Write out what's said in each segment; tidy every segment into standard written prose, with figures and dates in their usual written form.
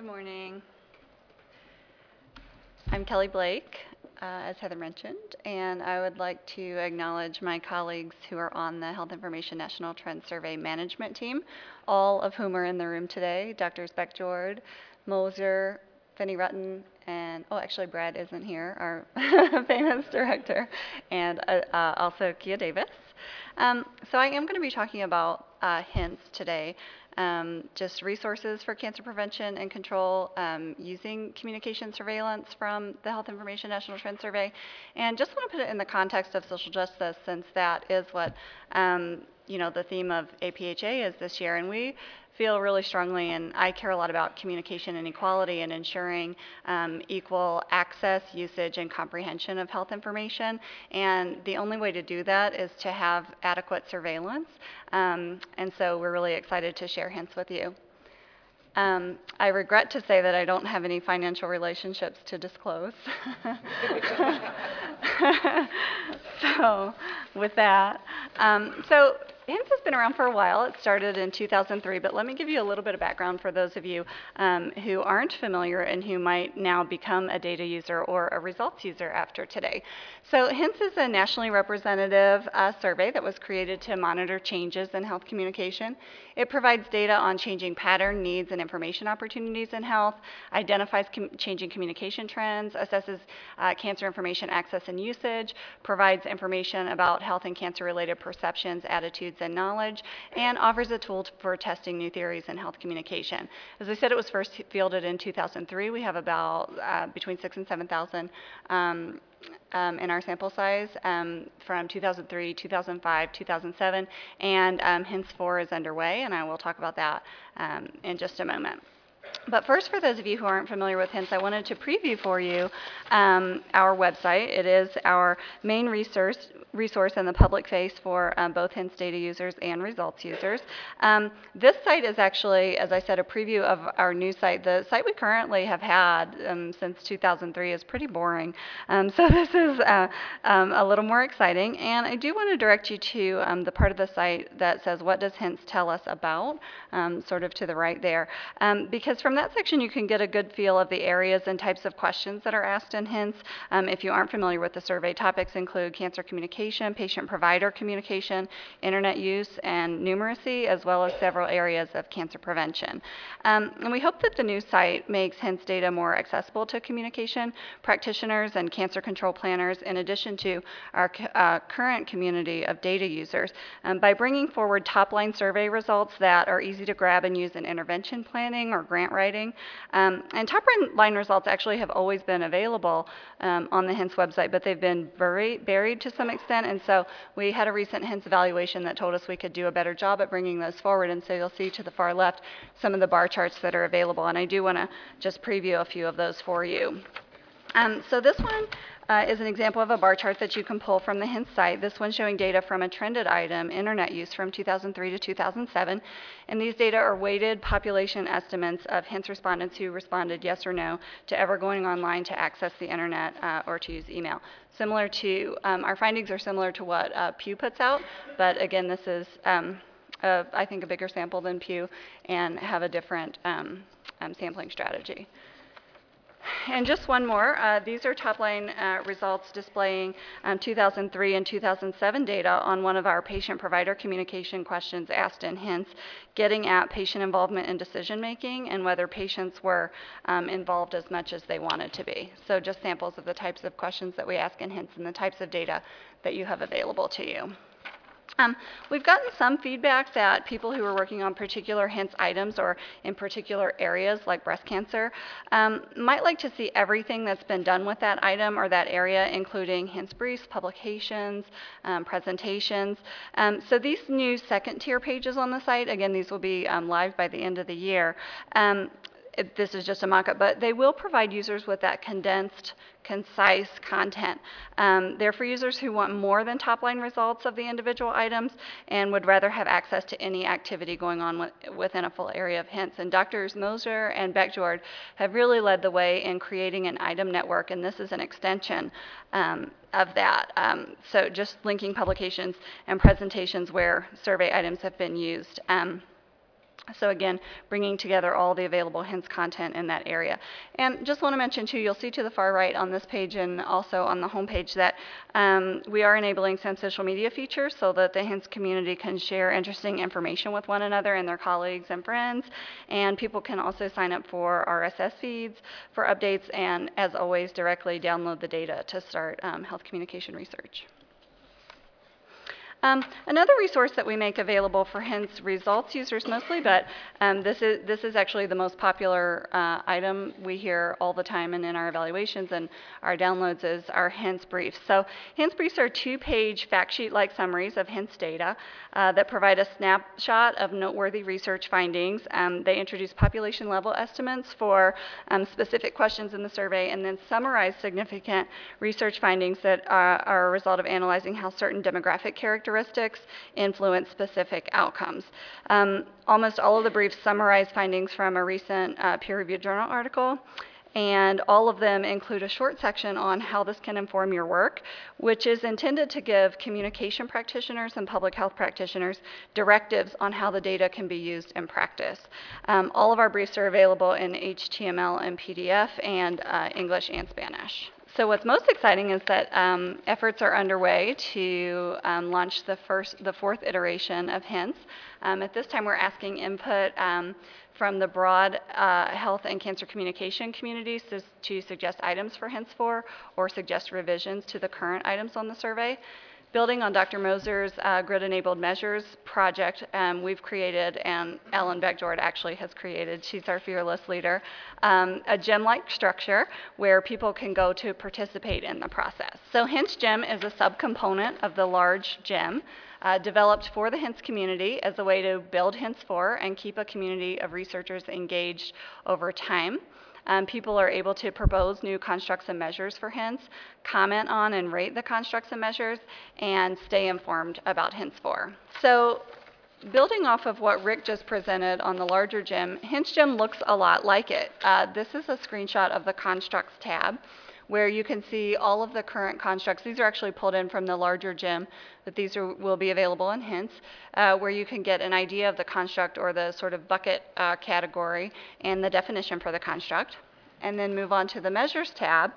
Good morning. I'm Kelly Blake, as Heather mentioned, and I would like to acknowledge my colleagues who are on the Health Information National Trend Survey Management Team, all of whom are in the room today. Drs. Beck-Jord, Moser, Finney Rutten, and actually Brad isn't here, our famous director, and also Kia Davis. So I am going to be talking about HINTS today. Just resources for cancer prevention and control using communication surveillance from the Health Information National Trend Survey. And just want to put it in the context of social justice, since that is what the theme of APHA is this year. And we feel really strongly, and I care a lot about communication and equality and ensuring equal access, usage, and comprehension of health information. And the only way to do that is to have adequate surveillance. And so we're really excited to share HINTS with you. I regret to say that I don't have any financial relationships to disclose. So with that, HINTS has been around for a while. It started in 2003, but let me give you a little bit of background for those of you who aren't familiar and who might now become a data user or a results user after today. So HINTS is a nationally representative survey that was created to monitor changes in health communication. It provides data on changing pattern, needs, and information opportunities in health, identifies changing communication trends, assesses cancer information access and usage, provides information about health and cancer-related perceptions, attitudes, and knowledge, and offers a tool for testing new theories in health communication. As I said, it was first fielded in 2003. We have about between 6,000 and 7,000 in our sample size from 2003, 2005, 2007, and HINTS 4 is underway, and I will talk about that in just a moment. But first, for those of you who aren't familiar with HINTS, I wanted to preview for you our website. It is our main resource and the public face for both HINTS data users and results users. This site is actually, as I said, a preview of our new site. The site we currently have had since 2003 is pretty boring. So this is a little more exciting. And I do want to direct you to the part of the site that says, what does HINTS tell us about, sort of to the right there. Because from that section, you can get a good feel of the areas and types of questions that are asked in HINTS. If you aren't familiar with the survey, topics include cancer communication, patient-provider communication, internet use, and numeracy, as well as several areas of cancer prevention. And we hope that the new site makes HINTS data more accessible to communication practitioners and cancer control planners, in addition to our current community of data users, by bringing forward top-line survey results that are easy to grab and use in intervention planning or grant writing. And top-line results actually have always been available on the HINTS website, but they've been buried to some extent. And so we had a recent HINTS evaluation that told us we could do a better job at bringing those forward. And so you'll see to the far left some of the bar charts that are available. And I do want to just preview a few of those for you. So this one is an example of a bar chart that you can pull from the HINTS site. This one showing data from a trended item, internet use, from 2003 to 2007. And these data are weighted population estimates of HINTS respondents who responded yes or no to ever going online to access the internet or to use email. Similar to, our findings are similar to what Pew puts out, but again, this is, I think, a bigger sample than Pew and have a different sampling strategy. And just one more, these are top-line results displaying 2003 and 2007 data on one of our patient-provider communication questions asked in HINTS, getting at patient involvement in decision-making and whether patients were involved as much as they wanted to be. So just samples of the types of questions that we ask in HINTS and the types of data that you have available to you. We've gotten some feedback that people who are working on particular HINTS items or in particular areas like breast cancer might like to see everything that's been done with that item or that area, including HINTS briefs, publications, presentations. So these new second-tier pages on the site, again, these will be live by the end of the year. This is just a mock-up, but they will provide users with that condensed, concise content. They're for users who want more than top-line results of the individual items and would rather have access to any activity going on within a full area of HINTS. And Drs. Moser and Beck-Jord have really led the way in creating an item network, and this is an extension of that. So just linking publications and presentations where survey items have been used. So again, bringing together all the available HINTS content in that area. And just want to mention too, you'll see to the far right on this page and also on the home page that we are enabling some social media features so that the HINTS community can share interesting information with one another and their colleagues and friends. And people can also sign up for RSS feeds for updates and, as always, directly download the data to start health communication research. Another resource that we make available for HINTS results users mostly, but this is actually the most popular item we hear all the time and in our evaluations and our downloads is our HINTS briefs. So HINTS briefs are 2-page fact sheet-like summaries of HINTS data that provide a snapshot of noteworthy research findings. They introduce population level estimates for specific questions in the survey and then summarize significant research findings that are a result of analyzing how certain demographic characteristics influence specific outcomes. Almost all of the briefs summarize findings from a recent peer-reviewed journal article, and all of them include a short section on how this can inform your work, which is intended to give communication practitioners and public health practitioners directives on how the data can be used in practice. All of our briefs are available in HTML and PDF and English and Spanish. So what's most exciting is that efforts are underway to launch the 4th iteration of HINTS. At this time, we're asking input from the broad health and cancer communication communities to suggest items for HINTS 4 or suggest revisions to the current items on the survey. Building on Dr. Moser's Grid-Enabled Measures project, we've created, and Ellen Beckjord actually has created, she's our fearless leader, a GEM-like structure where people can go to participate in the process. So HINTS GEM is a subcomponent of the large GEM, developed for the HINTS community as a way to build HINTS 4 and keep a community of researchers engaged over time. People are able to propose new constructs and measures for HINTS, comment on and rate the constructs and measures, and stay informed about HINTS 4. So building off of what Rick just presented on the larger GEM, HINTS GEM looks a lot like it. This is a screenshot of the Constructs tab, where you can see all of the current constructs. These are actually pulled in from the larger GEM, but these will be available in HINTS, where you can get an idea of the construct or the sort of bucket category and the definition for the construct, and then move on to the Measures tab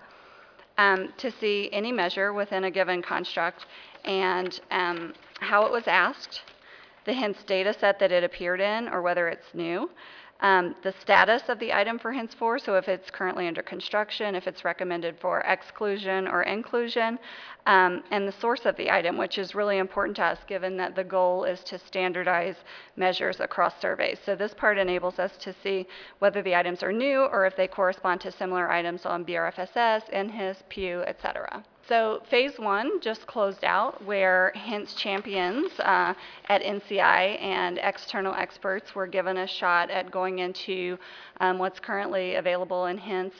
to see any measure within a given construct and how it was asked, the HINTS data set that it appeared in or whether it's new, the status of the item for HINTS 4, so if it's currently under construction, if it's recommended for exclusion or inclusion, and the source of the item, which is really important to us given that the goal is to standardize measures across surveys. So this part enables us to see whether the items are new or if they correspond to similar items on BRFSS, NHIS, Pew, etc. So phase 1 just closed out where HINTS champions at NCI and external experts were given a shot at going into what's currently available in HINTS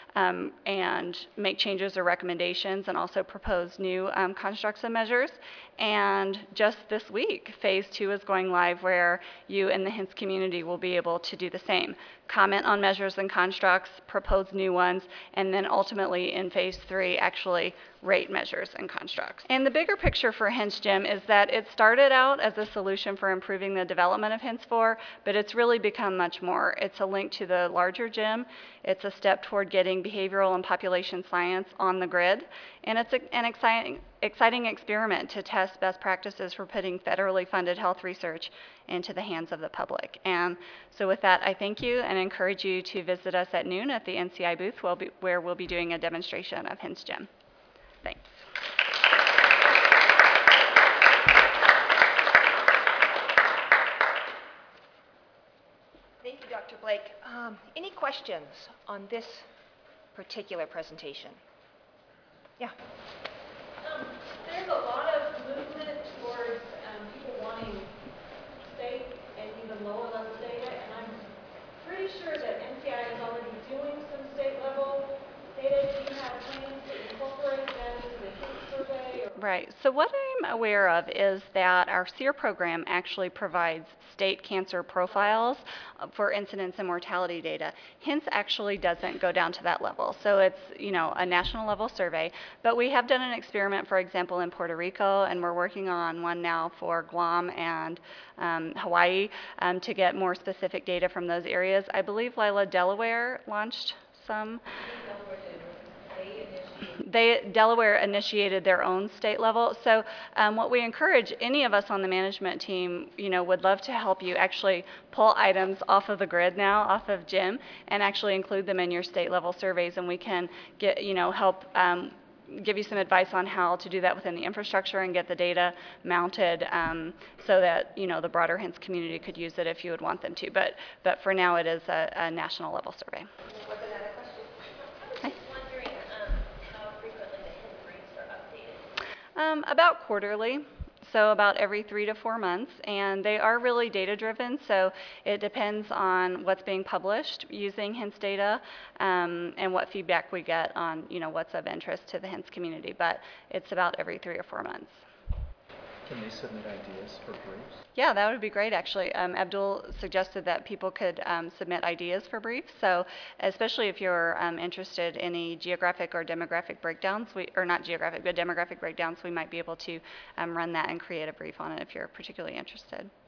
and make changes or recommendations and also propose new constructs and measures. And just this week, phase 2 is going live where you in the HINTS community will be able to do the same. Comment on measures and constructs, propose new ones, and then ultimately in phase 3 actually rate measures and constructs. And the bigger picture for HINTS GEM is that it started out as a solution for improving the development of HINTS 4, but it's really become much more. It's a link to the larger GEM. It's a step toward getting behavioral and population science on the grid. And it's an exciting experiment to test best practices for putting federally funded health research into the hands of the public. And so with that, I thank you and encourage you to visit us at noon at the NCI booth where we'll be doing a demonstration of HINTS GEM. Thanks. Thank you, Dr. Blake. Any questions on this particular presentation? Yeah. There's a lot of movement towards people wanting state and even lower level data, and I'm pretty sure that NCI is already doing some state level data. Do you have plans to incorporate that into the HINTS survey? Or? Right. So what I'm aware of is that our SEER program actually provides state cancer profiles for incidence and mortality data. HINTS actually doesn't go down to that level. So it's, you know, a national level survey. But we have done an experiment, for example, in Puerto Rico, and we're working on one now for Guam and Hawaii to get more specific data from those areas. I believe, Lila, Delaware launched some. Delaware initiated their own state level. So what we encourage any of us on the management team, you know, would love to help you actually pull items off of the grid now, off of Jim, and actually include them in your state level surveys, and we can get, you know, help give you some advice on how to do that within the infrastructure and get the data mounted so that, you know, the broader HINTS community could use it if you would want them to. But for now, it is a national level survey. What's another question? I was just wondering how frequently the HINTS briefs are updated. About quarterly. So about every 3 to 4 months, and they are really data driven, so it depends on what's being published using HINTS data and what feedback we get on, you know, what's of interest to the HINTS community, but it's about every 3 or 4 months. Can they submit ideas for briefs? Yeah, that would be great, actually. Abdul suggested that people could submit ideas for briefs. So especially if you're interested in any geographic or demographic breakdowns, or not geographic, but demographic breakdowns, we might be able to run that and create a brief on it if you're particularly interested.